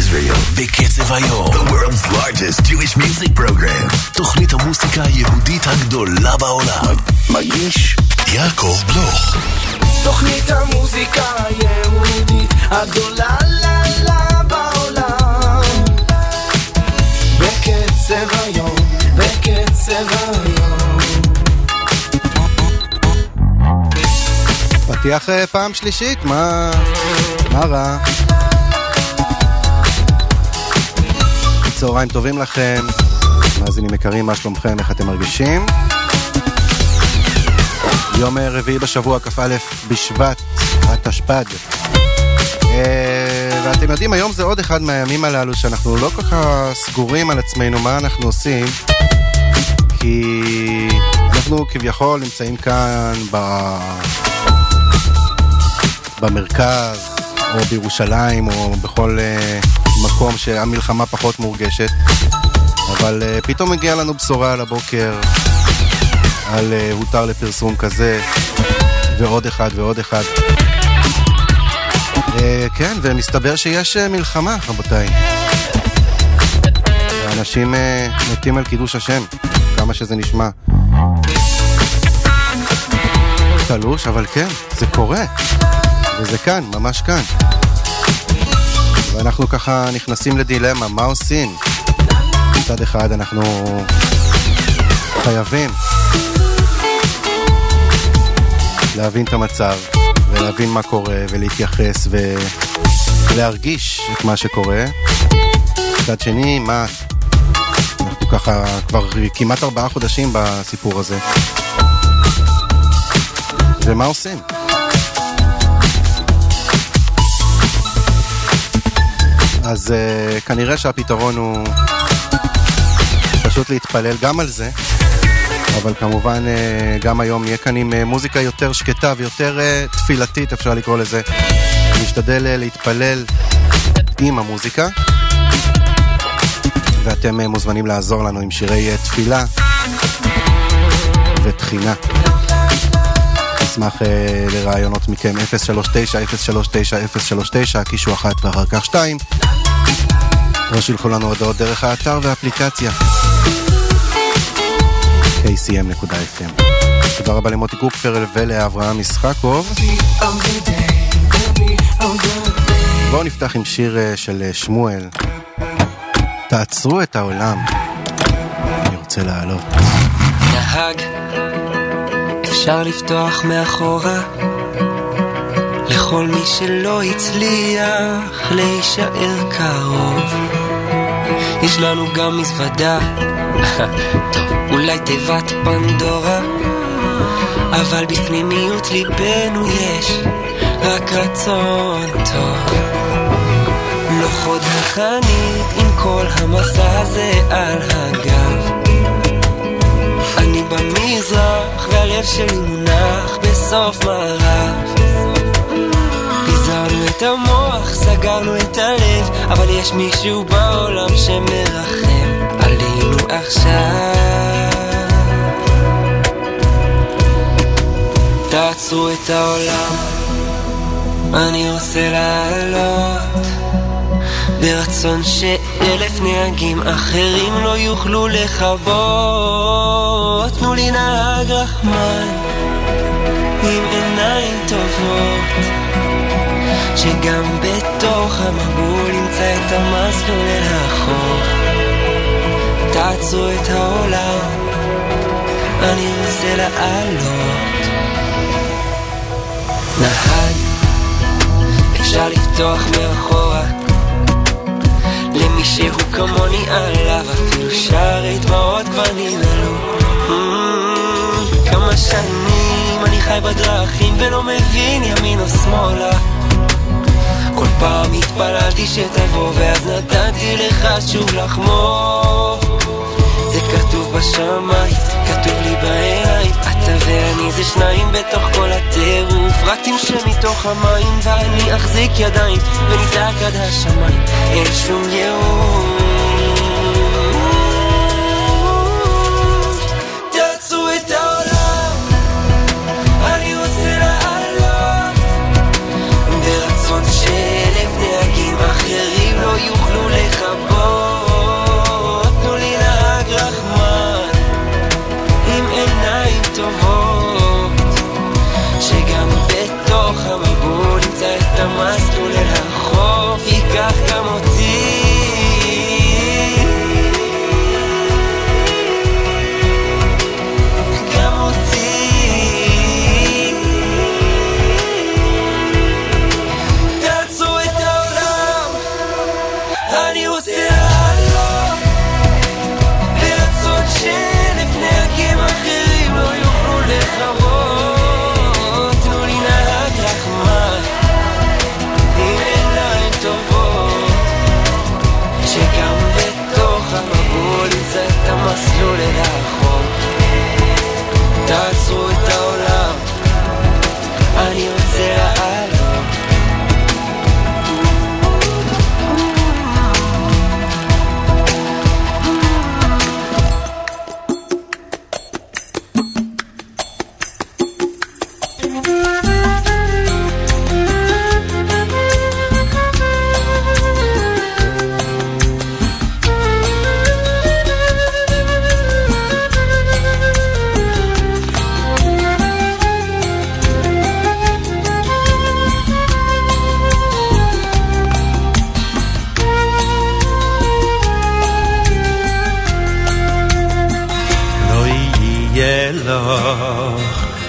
Israel. בקצב היום. The world's largest Jewish music program. תוכנית המוסיקה היהודית הגדולה בעולם. מגיש יעקב בלוך. תוכנית המוזיקה היהודית הגדולה בעולם. בקצב היום, בקצב היום. פתיח פעם שלישית, מה רע? צהריים טובים לכם, מאזינים יקרים, מה שלומכם, איך אתם מרגישים? יום רביעי בשבוע, כ"א בשבט, התשפ"ד. ואתם יודעים, היום זה עוד אחד מהימים הללו שאנחנו לא כל כך סגורים על עצמנו מה אנחנו עושים, כי אנחנו כביכול נמצאים כאן במרכז או בירושלים או בכל מקום שהמלחמה פחות מורגשת, אבל פתאום מגיע לנו בשורה על הבוקר על הותר לפרסום כזה ועוד אחד ועוד אחד. כן, ומסתבר שיש מלחמה, רבותיי. האנשים מתים על קידוש השם, כמה שזה נשמע תלוש, אבל כן, זה קורה, וזה כאן, ממש כאן. ואנחנו ככה נכנסים לדילמה, מה עושים? מצד אחד אנחנו חייבים להבין את המצב ולהבין מה קורה ולהתייחס ולהרגיש את מה שקורה. מצד שני, מה? אנחנו ככה כבר כמעט 4 חודשים בסיפור הזה. ומה עושים? אז כנראה שהפתרון הוא פשוט להתפלל גם על זה, אבל כמובן גם היום נהיה כאן עם מוזיקה יותר שקטה ויותר תפילתית, אפשר לקרוא לזה. נשתדל להתפלל עם המוזיקה, ואתם מוזמנים לעזור לנו עם שירי תפילה ותחינה. אשמח לרעיונות מכם. 039-039-039, קישו 1 ואחר כך 2, או שילחו לנו הודעות דרך האתר והאפליקציה kcm.fm. תודה רבה למוטי קופפר ולאברהם ישחקוב. בואו נפתח עם שיר של שמואל, תעצרו את העולם, אני רוצה לעלות. נהג, אפשר לפתוח מאחורה לכל מי שלא הצליח להישאר קרוב. יש לנו גם מזוודה, טוב, אולי תיבת פנדורה, אבל בפנימיות ליבנו יש רק רצון טוב. לא חוד החנית עם כל המסע הזה על הגב, אני במזרח והלב שלי מונח בסוף מערב. פיזרנו את המוח, סגרנו את הלב, אבל יש מישהו בעולם שמרחם עלינו עכשיו. תעצרו את העולם, אני רוצה לעלות ברצון ש1,000 נהגים אחרים לא יוכלו לחבות. תנו לי נהג רחמן עם עיניים טובות, שגם בתוך המבול ימצא את המסלול אל החוף. תעצרו את העולם, אני רוצה לעלות. נהג, אפשר לפתוח מאחורה למי שהוא כמוני עליו, אפילו שערי דמעות כבר ננעלו. כמה שנים אני חי בדרכים ולא מבין ימין או שמאלה. כל פעם התפללתי שתבוא ואז נתתי לך שוב לחמור. זה כתוב בשמיים, כתוב לי בעיניים, אתה ואני זה שניים בתוך כל הטירוף. רק תמשה מתוך המים ואני אחזיק ידיים ונזעק עד השמיים, אין שום ייאוש. תעצרו את העולם, אני רוצה לעלות ברצון ש1,000 נהגים אחרים לא יוכלו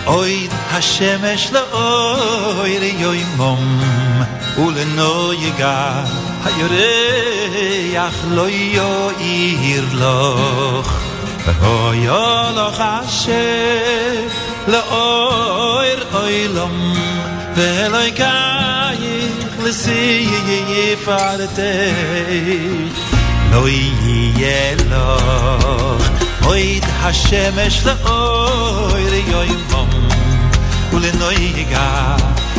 אוי השמש לאוי ליומום ולנו יגע הירח לא יאיר לך ואוי לך השם לאויר אוילום ואלוהיקייך לסיפרתך לא יהיה לך אוי השמש לאוי ליומום ולנויגה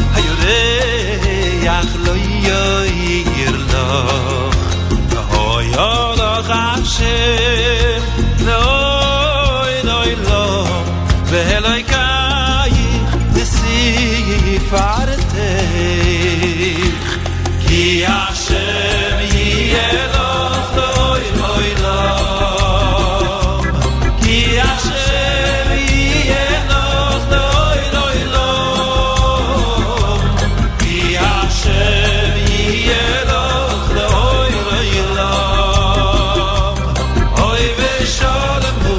הירח לא יאיר לך ואוי לך השם לאוי לאילום ואלוהיקייך לסיפרתך כי השם יהיה לך לאוי לאילום כי השם יהיה לך לאוי לאילום כי השם יהיה לך לאוי לאילום אוי ושלמו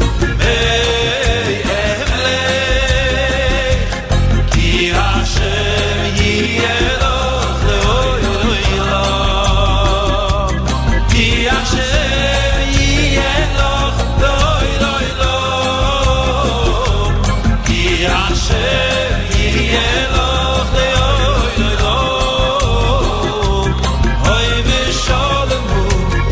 כי השם יהיה לך לאוי לאילום כי השם יהיה לך לאוי לאילום כי השם יהיה לך לאוי לאילום אוי ושלמו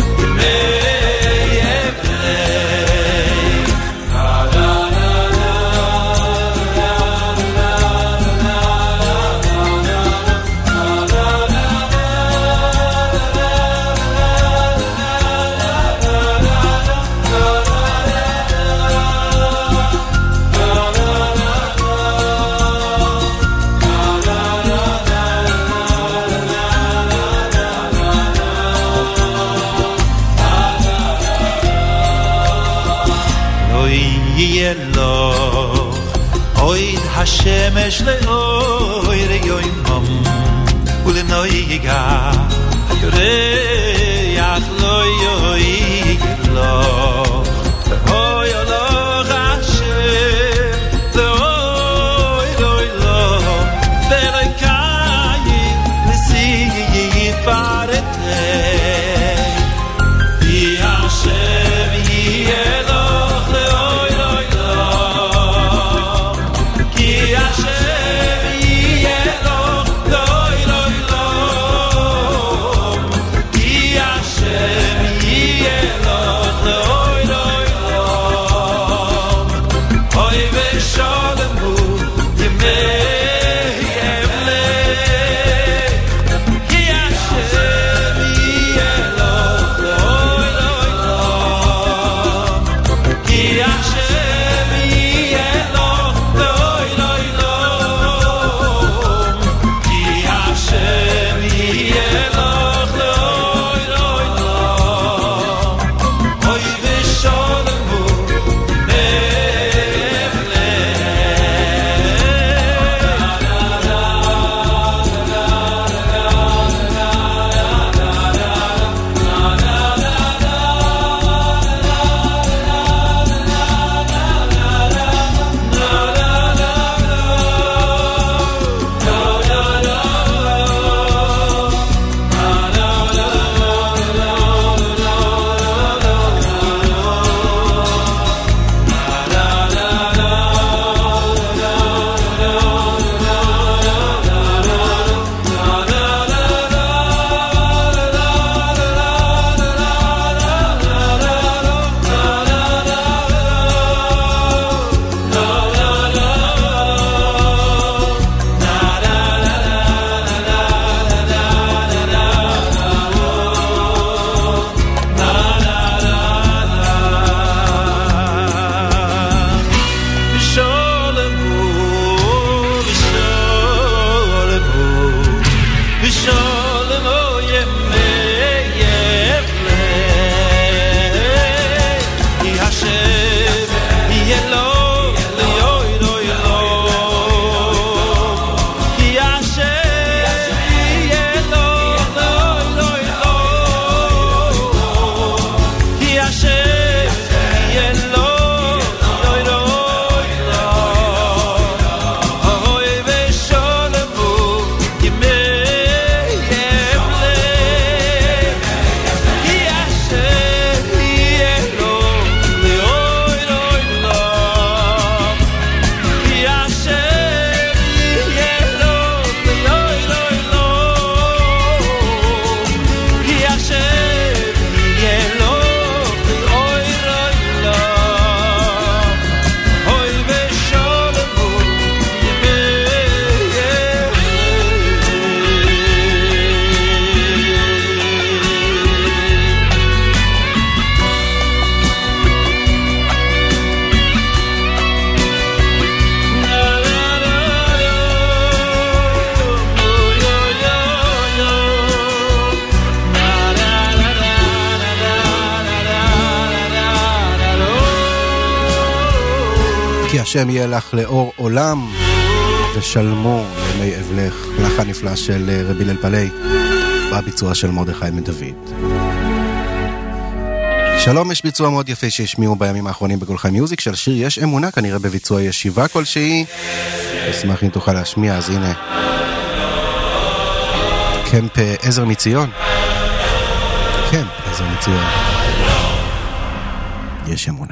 השמש לאוי ליומום ולנויגה הירח לא יאיר לך ואוי לך השם לאוי לאילום ואלוהיקייך לסיפרתך כי השם יהיה לך לאוי לאילום כי השם יהיה לך לאוי לאילום כי השם יהיה לך לאור עולם ושלמו ימי אבלך, לחן נפלא של רבי הלל פלאי בביצוע של מרדכי בן דוד. שלום, יש ביצוע מאוד יפה שהשמיעו בימים האחרונים בכל חי מיוזיק של שיר יש אמונה, כנראה בביצוע ישיבה כלשהי. אשמח אם תוכל להשמיע, אז הנה קמפ עזר מציון, קמפ עזר מציון, יש אמונה.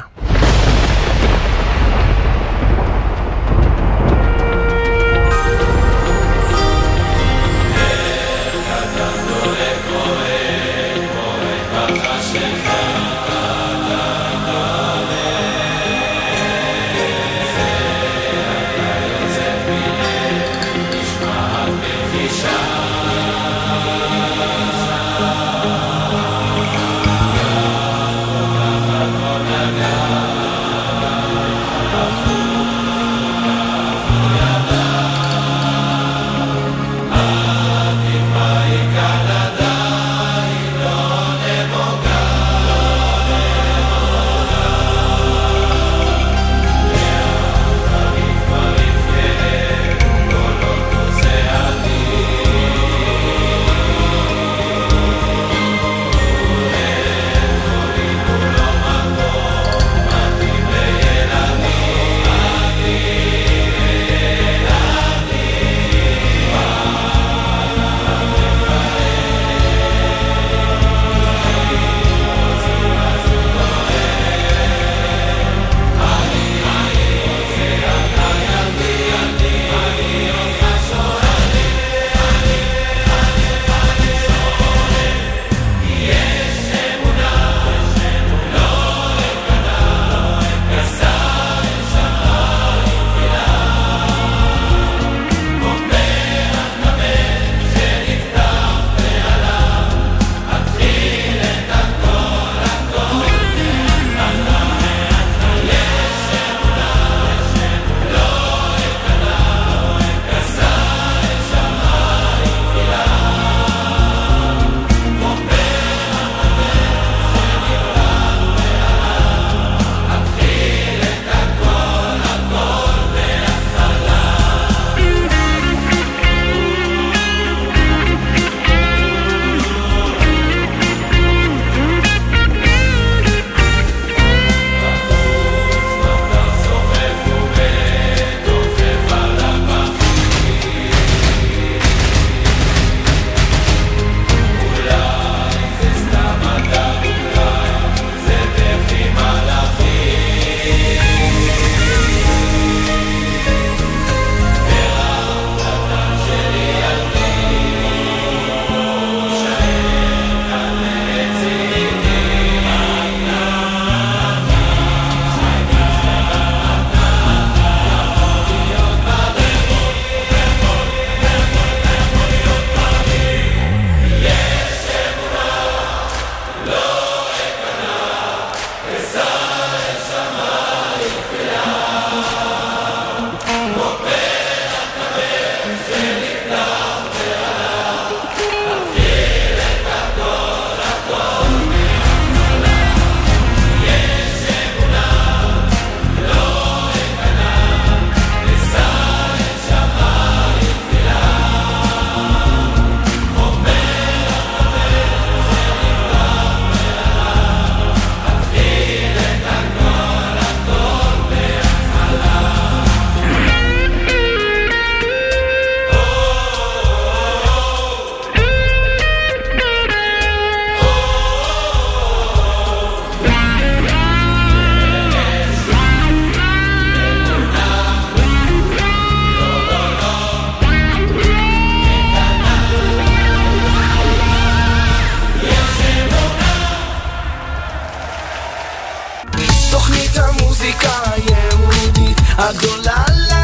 הגדולה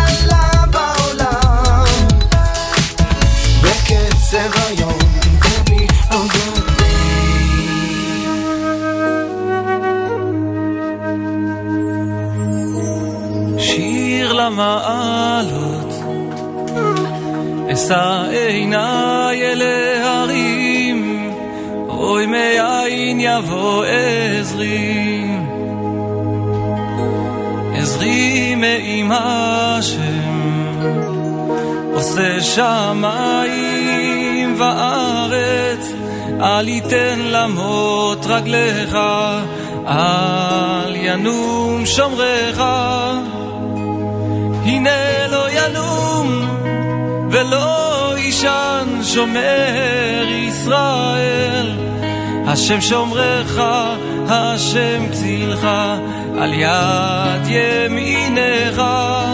לה בעולם בקצב היום Baby on the day שיר למעלות אשא עיניי אל ההרים אוי מאין יבוא עזרי עזרי מעם השם עושה שמיים וארץ אל יתן למות רגליך אל ינום שומרך הנה לא ינום ולא ישן שומר ישראל השם שומרך השם צילך על יד ימינך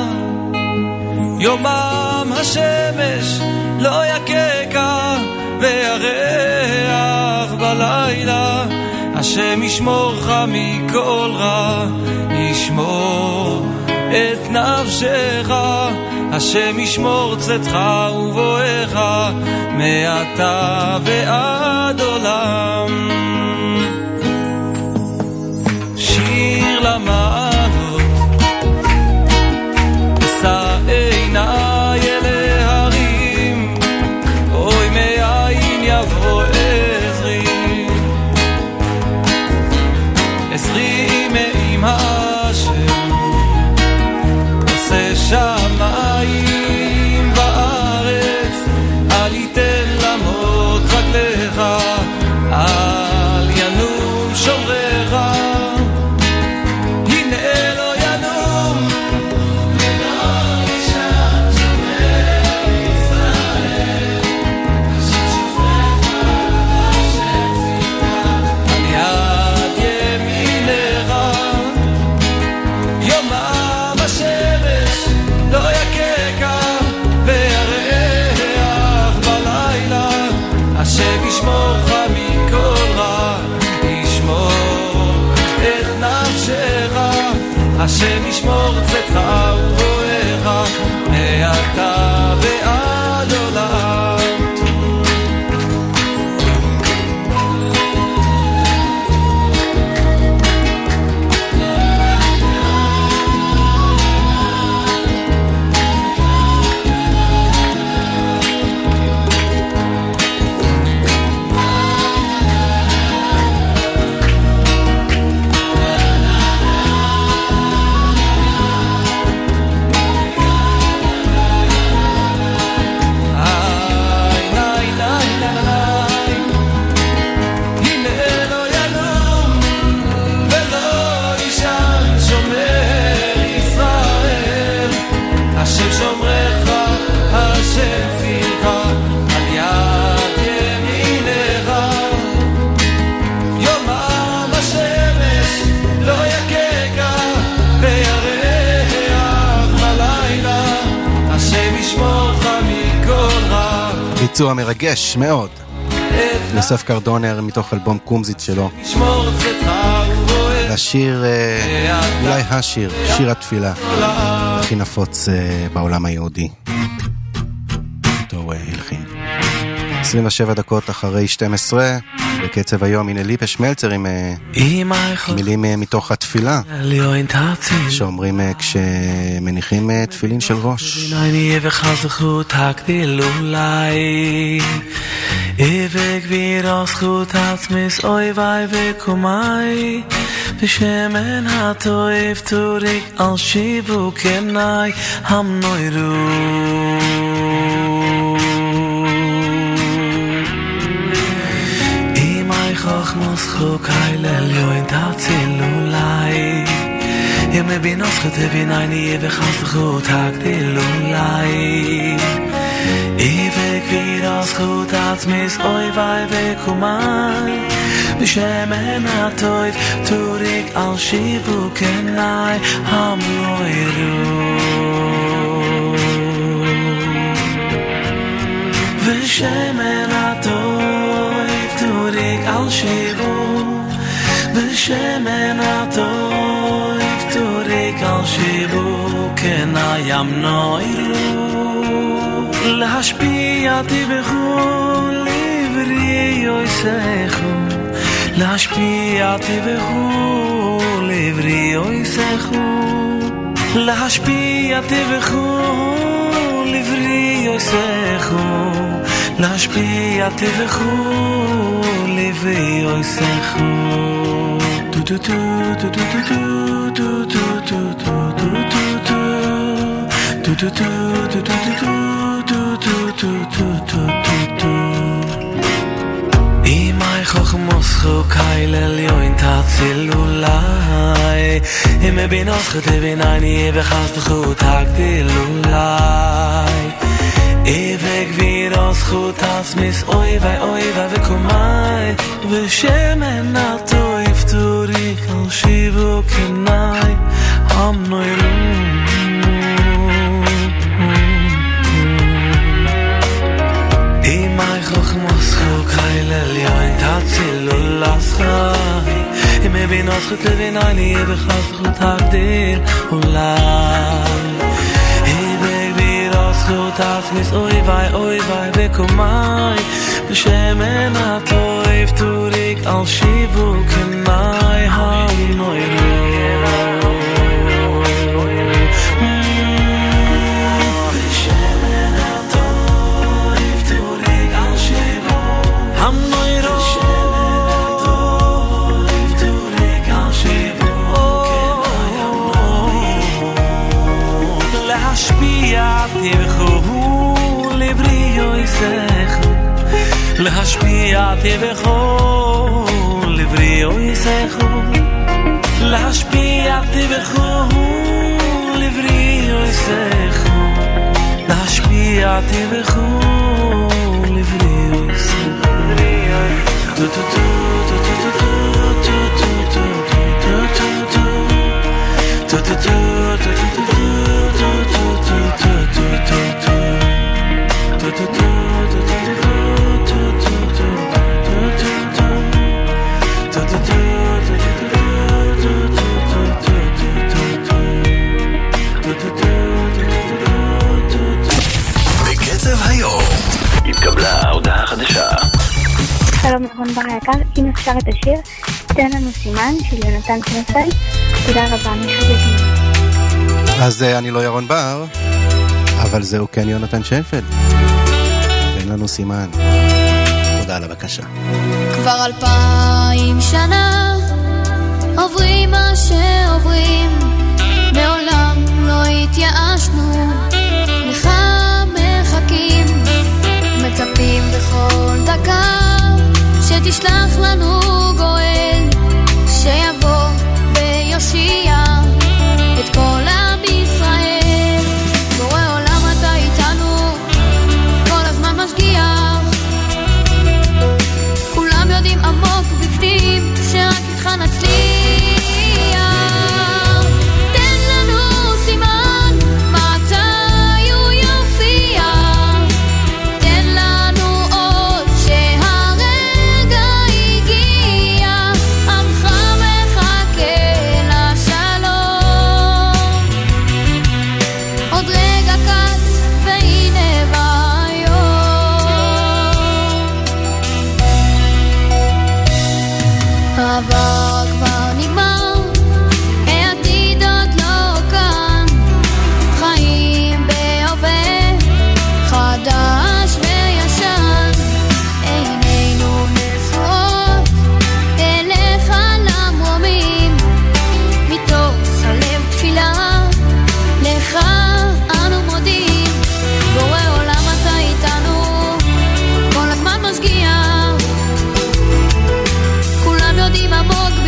יומם השמש לא יקקה וירח בלילה השם ישמורך מכל רע ישמור את נפשך השם ישמור צאתך ובואך מעתה ועד עולם שיר למעלות אשא עיניי אל ההרים אוי מאין יבוא עזרי עזרי מעם השם עושה שמיים וארץ אל יתן למות רגליך אל ינום שומרך הנה לא ינום ולא ישן שומר ישראל השם שומרך השם צילך על יד ימינך יומם השמש לא יקקה וירח בלילה השם ישמורך מכל רע ישמור את נפשך השם ישמור צאתך ובואך מעתה ועד עולם השם שומרך השם צילך על יד ימינך יומם השמש לא יקקה וירח בלילה השם ישמורך מכל רע ביצוע מרגש מאוד יוסף קרדונר מתוך אלבום קומזיץ שלו לשיר אולי השיר שיר התפילה הכי נפוץ בעולם היהודי אותו הלחין 27 דקות אחרי 12 בקצב היום הנה ליפש מלצר עם מילים מתוך התפילה שאומרים כשמניחים תפילין של ראש Evig wir aus gut hat's mis oi vai ve kumai Vishemen hatoiv turik al shivu kenai ham noiru Imai chochmos chukai lelioin tatzilulai Yeme binos chetevinaini evig has gut hakdilulai Ewig wir aus gut als mis oi vai ve kumai Bishemen hatoiv turik al shivu kenai ham loiru Bishemen hatoiv turik al shivu Bishemen hatoiv turik al shivu kenai ham loiru להשפיע תבחו לברי יויסכו להשפיע תבחו לברי יויסכו להשפיע תבחו לברי יויסכו להשפיע תבחו לברי יויסכו Imai chochmos chokai lelioin tatzilulai Ime binos chetebinani evechas b'chut hagdilulai Evek viros chutas mis oivai oivai v'kumai V'shemen atoif turik al shivu kenai Am noiru Imai chochmos chokai lelioin tatzilulai Ime binos chetebinani evechas b'chut hagdilulai Chutas mis oivai oivai vekumai B'shemen hatoiv turik al shivu kenai ha-noiru B'shemen hatoiv turik al shivu ha-noiru B'shemen hatoiv turik al shivu kenai ha-noiru Le'hashpia להשפיע תבחו לבריאו יסחו להשפיע תבחו לבריאו יסחו להשפיע תבחו לבריאו יסחו טו טו טו טו טו טו טו טו טו טו טו טו טו טו טו טו בקצב היום התקבלה הודעה חדשה. שלום נכון בר היקר, אם אפשר את השיר תן לנו סימן של יונתן שנפלד. תודה רבה, מחזק. אז אני לא ירון בר, אבל זהו כן יונתן שנפלד. תן לנו סימן. תודה על הבקשה. כבר 2000 שנה עוברים מה שעוברים, מעולם לא התייאשנו, לך מחכים, מצפים בכל דקה שתשלח לנו גואל, שיבוא ויושיע את כל עם ישראל. בורא עולם אתה איתנו, כל הזמן משגיח, כולם יודעים עמוק בפנים שרק איתך נצליח. תן לנו סימן מתי הוא יופיע, תן לנו עוד שהרגע הגיע, עמך מחכה לשלום. עוד רגע קט והנה העבר כבר נגמר, העתיד עוד לא כאן, חיים בהווה, חדש וישן, עינינו נשואות אליך למרומים, מתוך הלב תפילה, לך אנו מודים. בורא עולם אתה איתנו, כל הזמן משגיח, כולם יודעים עמוק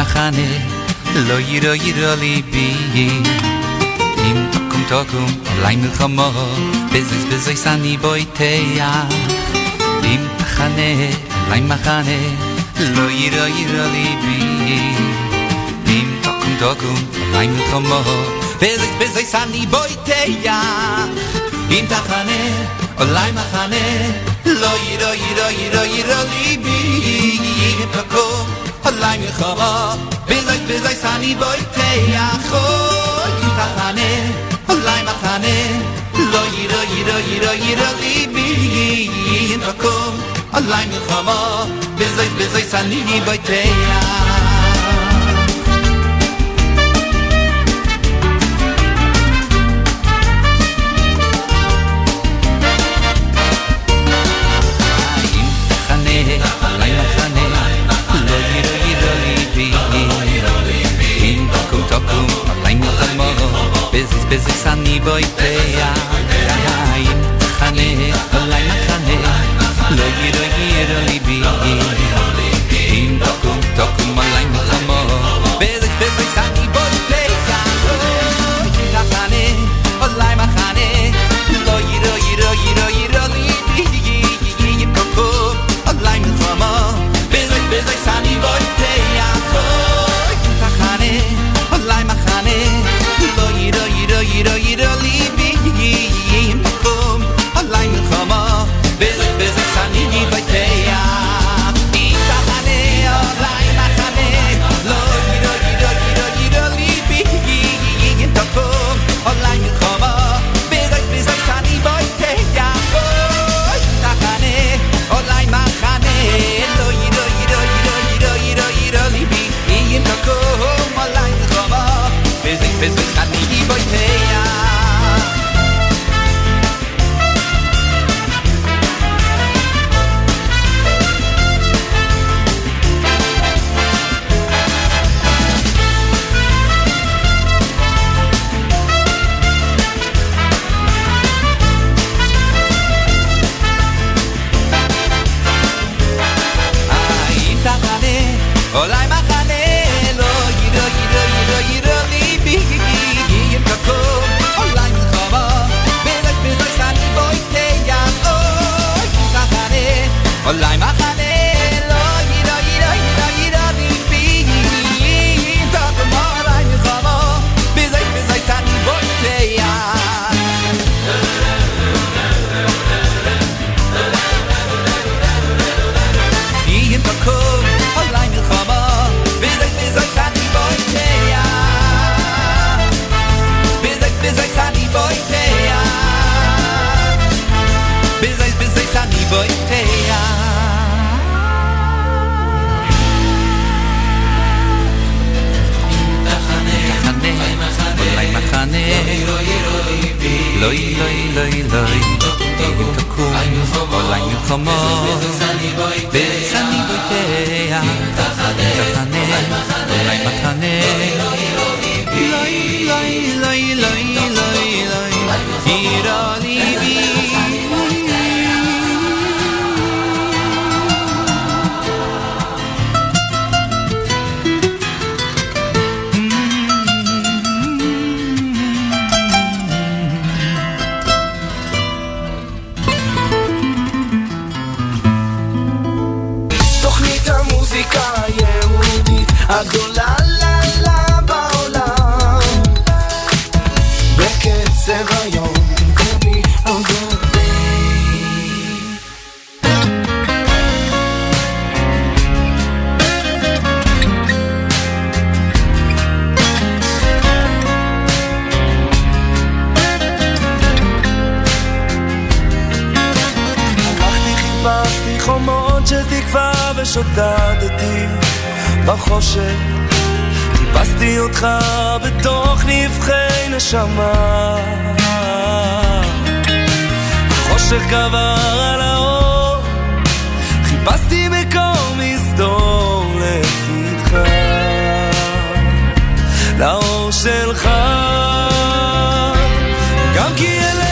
מחנה לא ירו ירו ליבי אם תקום תקום אולי מלחמה בזז אני בויתיה אם תחנה אולי מחנה לא ירו ירו ליבי אם תקום תקום אולי מלחמה בזז אני בויתיה אם תחנה אולי מחנה לא ירו ירו ירו ירו ליבי אם תקום אולי מלחמה בזז אני בויתיה אם תחנה אולי מחנה לא ירו ירו ירו ירו ליבי אם תקום אולי מלחמה בזז אני בויתיה בזז אני בויתיה אם תחנה אולי מחנה לא ירו ירו ליבי אם תקום תקום אולי מלחמה בזז אני בויתיה אם תחנה אולי מחנה לא ירו ירו ירו ירו ליבי אם תקום אולי מלחמה בזז אני בויתיה אם תחנה אולי מחנה לא ירו ירו ירו ירו ליבי אם תקום אולי מלחמה בזז אני בויתיה אם תחנה אולי מחנה לא ירו ירו ירו ירו ליבי אם תקום אולי מלחמה בזז אני בויתיה אם תחנה אולי מחנה לא ירו ירו ירו ירו ירו ירו ליבי אם תקום אולי מלחמה בזז אני בויתיה אולי מחנה לא ירו ירו ירו ירו ליבי אם תקום אולי מלחמה בזז אני בויתיה אם תחנה אולי מחנה לא ירו ירו ירו ירו ליבי אם תקום אולי מלחמה בזז אני בויתיה אם תקום אולי מלחמה בזז אני בויתיה בזז אני בויתיה בזז אני בויתיה אולי מחנה לא ירו ירו ירו אם תקום אולי מלחמה בזז אני בויתיה אם תחנה אולי מחנה לא ירו ירו ירו ליבי הגדולה לה בעולם בקצב היום Baby, I'm gonna הלכתי חיפשתי חומות של תקווה ושוטטתי בחושך חיפשתי אותך בתוך נבחי נשמה החושך גבר על האור חיפשתי מקום מסתור לצדך לאור שלך גם כי אלך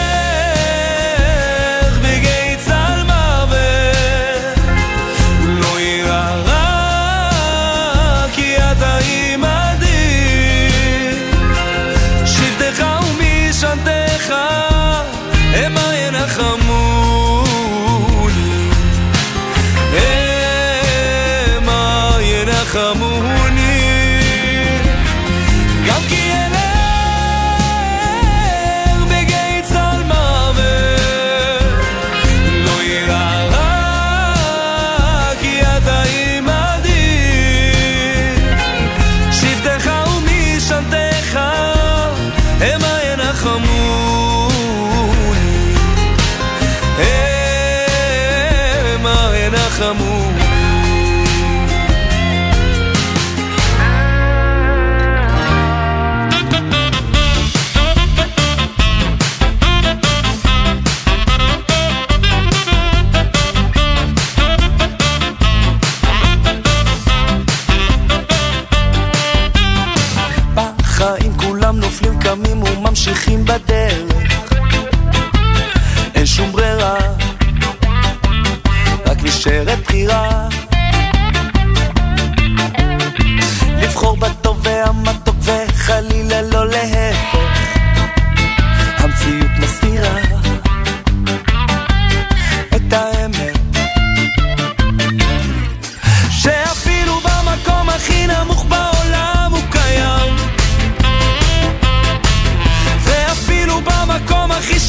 בגיא צל מוות לא יראה רע כי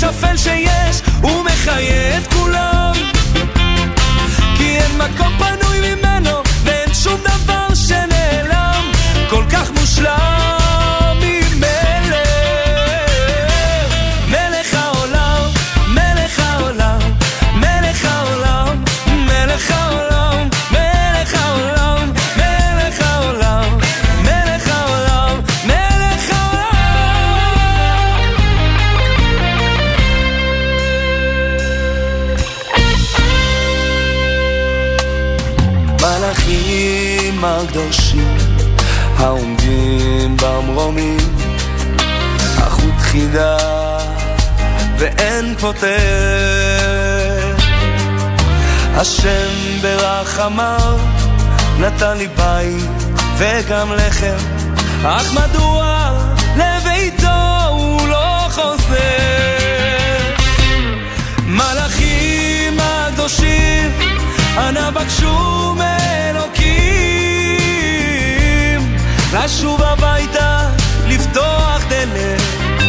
שפל שיש, הוא מחיה את כולם, כי אין מקום פנוי ממנו ואין שום דבר שנעלם, כל כך מושלם ממלך, מלך העולם, מלך העולם, מלך העולם, מלך העולם, מלך העולם, מלך העולם, מלך העולם, מלך העולם. מלאכים הקדושים העומדים במרומים, החוט חידה ואין פותר, השם ברחמיו נתן לי בית וגם לחם, אך מדוע לביתו הוא לא חוזר? מלאכים הקדושים אנא בקשו מאלוקים לשוב הביתה, לפתוח דלת,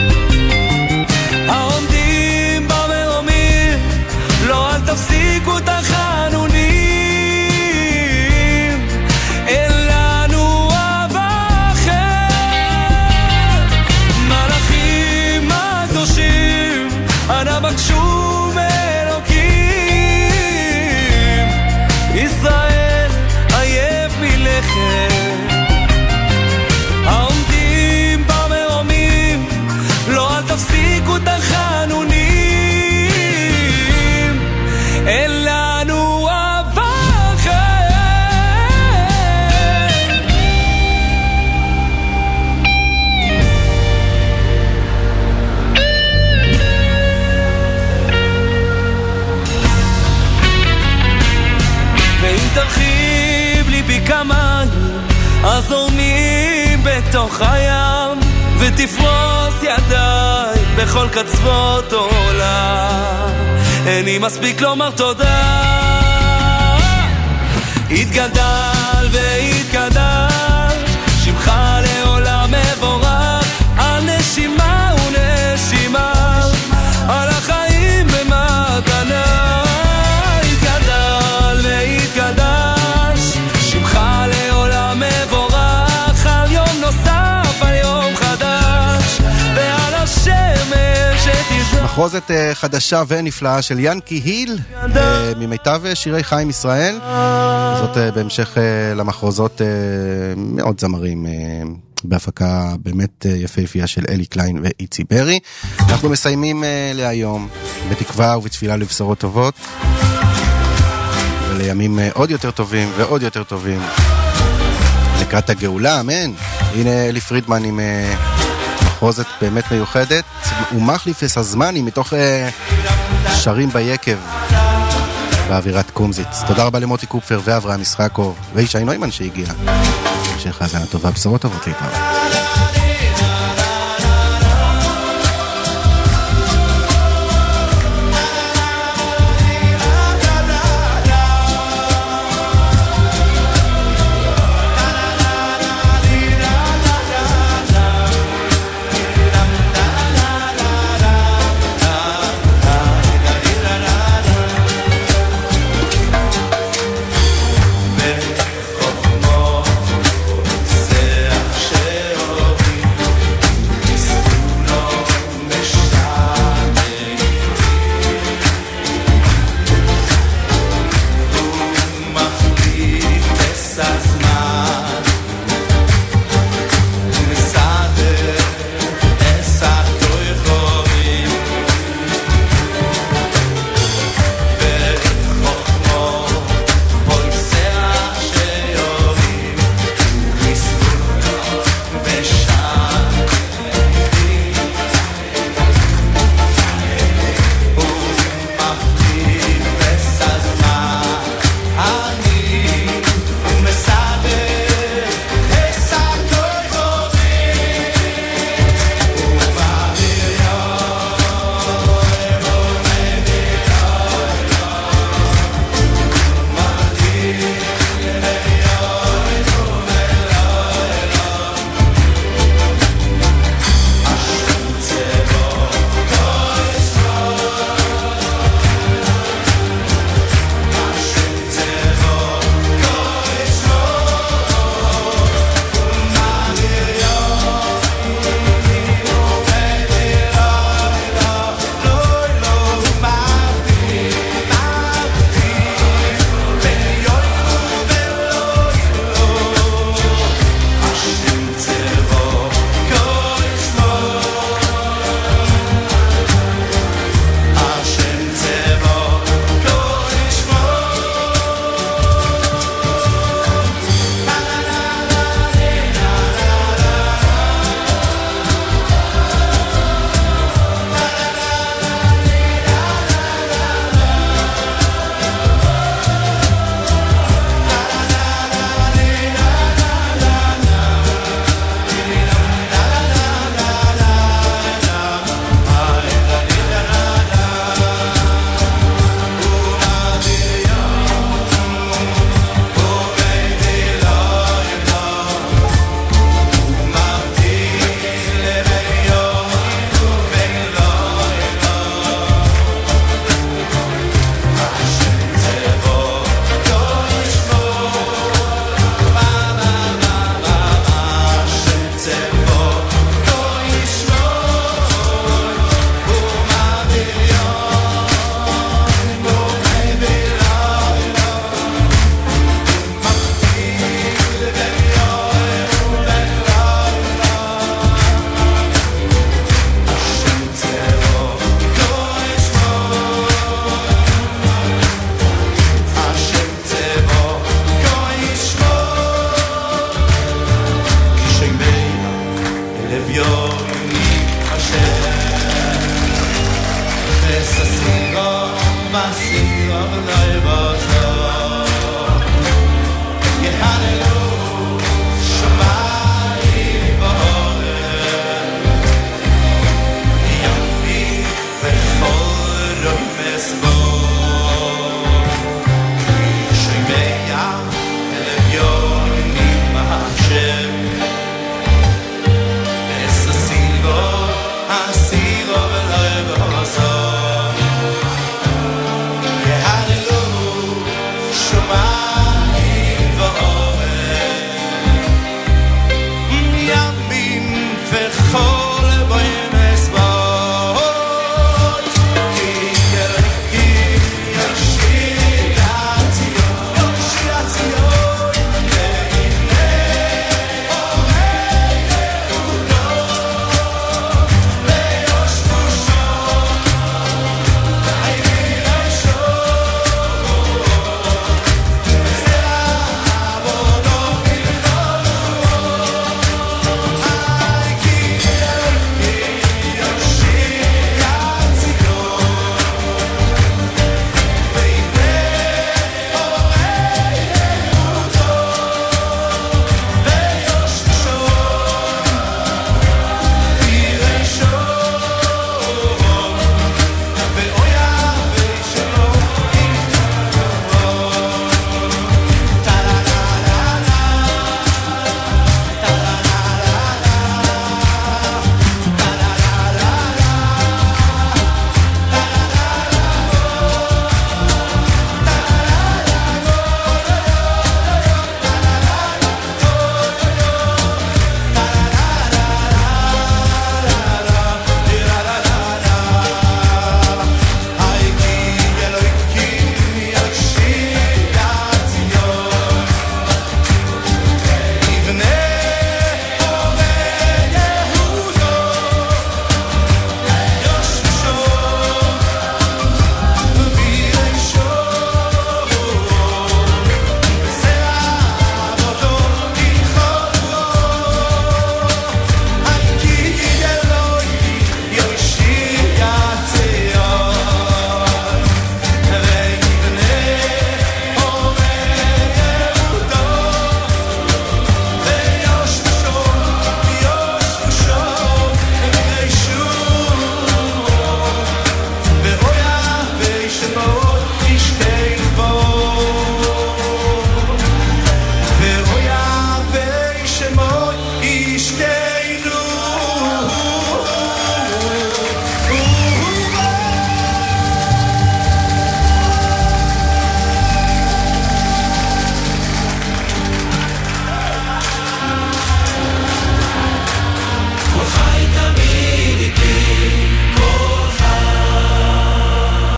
העומדים במרומים לא אל תפסיקו את החנונים, אין לנו אהבה אחרת. מלאכים הקדושים אנא בקשו מאלוקים, ישראל עייף מלכת, העומדים במרומים לא אל תפסיקו את החנונים, אין לנו אהבה אחרת. ואם תרחיב ליבי כמנו הזורמים בתוך הים, ותפרוס ידיי בכל קצוות עולם, איני מספיק לומר תודה. התגדל והתקדש שמך לעולם מבורך, על נשימה ונשימה, על החיים במתנה. התגדל והתקדש שמך לעולם מבורך, על יום נוסף, על יום חדש, ועל השמש שתזרח. מחרוזת חדשה ונפלאה של ינקי היל ממיטב שירי חיים ישראל, זאת בהמשך למחרוזות מאוד זמרים בהפקה באמת יפהפייה של אלי קליין ואיצי ברי. אנחנו מסיימים להיום בתקווה ובתפילה לבשורות טובות ולימים עוד יותר טובים ועוד יותר טובים לקראת הגאולה, אמן. הנה אלי פרידמן עם מחרוזת באמת מיוחדת, ומחליפס הזמני מתוך שרים ביקב באווירת קומזיץ. תודה רבה למוטי קופפר ואברהם ישחקוב וישי נוימן שהגיע. המשך האזנה טובה, בשורות טובות להתראות.